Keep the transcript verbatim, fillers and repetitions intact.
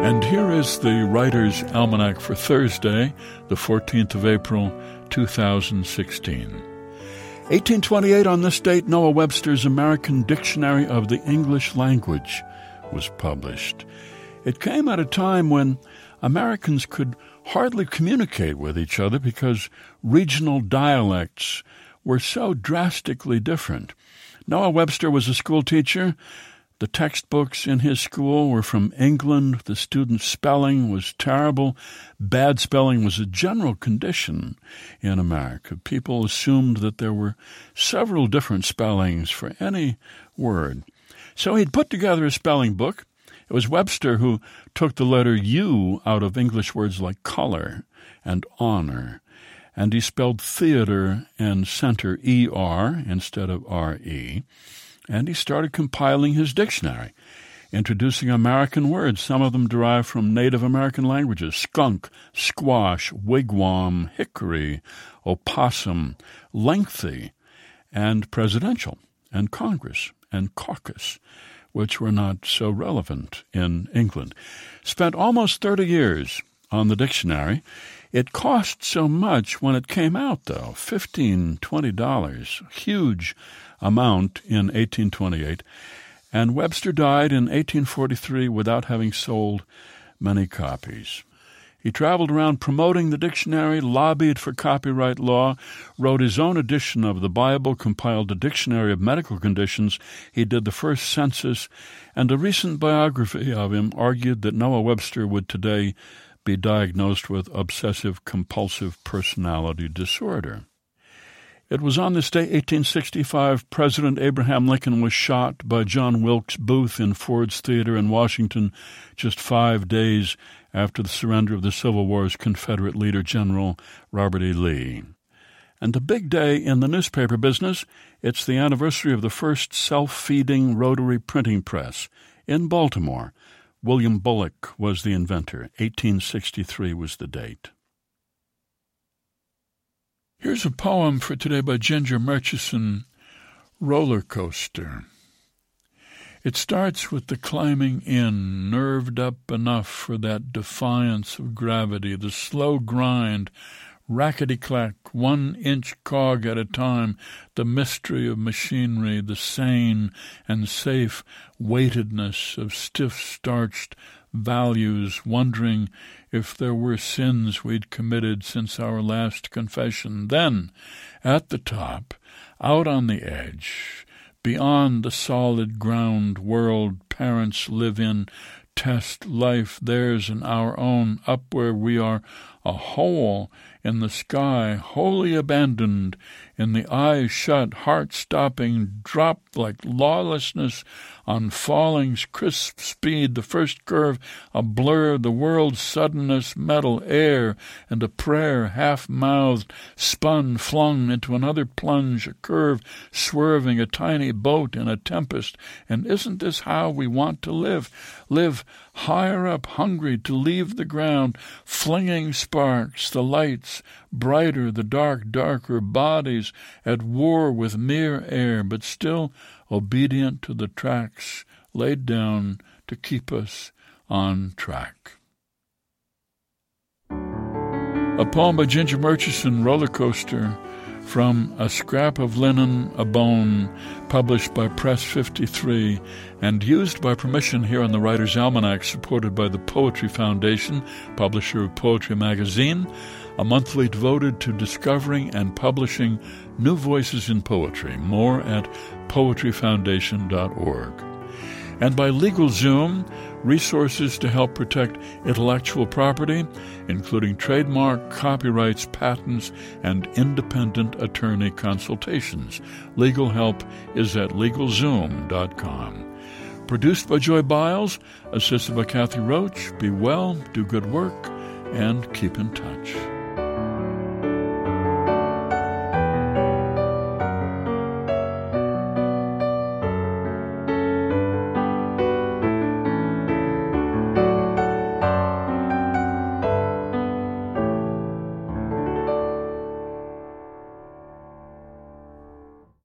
And here is the Writer's Almanac for Thursday, the fourteenth of April, two thousand sixteen. eighteen twenty-eight, on this date, Noah Webster's American Dictionary of the English Language was published. It came at a time when Americans could hardly communicate with each other because regional dialects were so drastically different. Noah Webster was a school teacher. The textbooks in his school were from England. The students' spelling was terrible. Bad spelling was a general condition in America. People assumed that there were several different spellings for any word. So he'd put together a spelling book. It was Webster who took the letter U out of English words like color and honor, and he spelled theater and center E R instead of R E. And he started compiling his dictionary, introducing American words, some of them derived from Native American languages: skunk, squash, wigwam, hickory, opossum, lengthy, and presidential, and Congress, and caucus, which were not so relevant in England. Spent almost thirty years on the dictionary. It cost so much when it came out, though, fifteen dollars, twenty dollars, huge amount in eighteen twenty-eight, and Webster died in eighteen forty-three without having sold many copies. He traveled around promoting the dictionary, lobbied for copyright law, wrote his own edition of the Bible, compiled a dictionary of medical conditions. He did the first census, and a recent biography of him argued that Noah Webster would today be diagnosed with obsessive-compulsive personality disorder. It was on this day, eighteen sixty-five, President Abraham Lincoln was shot by John Wilkes Booth in Ford's Theater in Washington, just five days after the surrender of the Civil War's Confederate leader, General Robert E. Lee. And a big day in the newspaper business, it's the anniversary of the first self-feeding rotary printing press in Baltimore. William Bullock was the inventor. eighteen sixty-three was the date. Here's a poem for today by Ginger Murchison, Roller Coaster. It starts with the climbing in, nerved up enough for that defiance of gravity, the slow grind, rackety-clack, one-inch cog at a time, the mystery of machinery, the sane and safe weightedness of stiff-starched values, wondering if there were sins we'd committed since our last confession. Then, at the top, out on the edge, beyond the solid ground world parents live in, test life, theirs and our own, up where we are a hole in the sky, wholly abandoned, in the eyes shut, heart-stopping, drop like lawlessness on falling's crisp speed, the first curve a blur, the world's suddenness, metal, air, and a prayer, half-mouthed, spun, flung into another plunge, a curve, swerving, a tiny boat in a tempest. And isn't this how we want to live? Live higher up, hungry to leave the ground, flinging sparks, the lights, brighter, the dark, darker, bodies at war with mere air, but still obedient to the tracks laid down to keep us on track. A poem by Ginger Murchison, Roller Coaster, from A Scrap of Linen, a Bone, published by Press fifty-three, and used by permission here on the Writer's Almanac, supported by the Poetry Foundation, publisher of Poetry Magazine, a monthly devoted to discovering and publishing new voices in poetry. More at poetry foundation dot org. And by LegalZoom, resources to help protect intellectual property, including trademark, copyrights, patents, and independent attorney consultations. Legal help is at legal zoom dot com. Produced by Joy Biles, assisted by Kathy Roach. Be well, do good work, and keep in touch.